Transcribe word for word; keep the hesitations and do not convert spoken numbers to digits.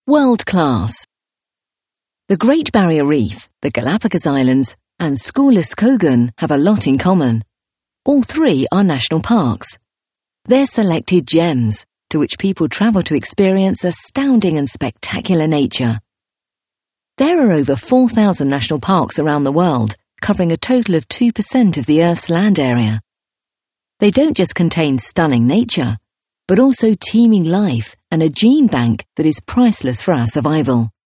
World class. The Great Barrier Reef, the Galapagos Islands, and Skåleskågen have a lot in common. All three are national parks. They're selected gems to which people travel to experience astounding and spectacular nature. There are over four thousand national parks around the world, covering a total of two percent of the Earth's land area. They don't just contain stunning nature, but also teeming life and a gene bank that is priceless for our survival.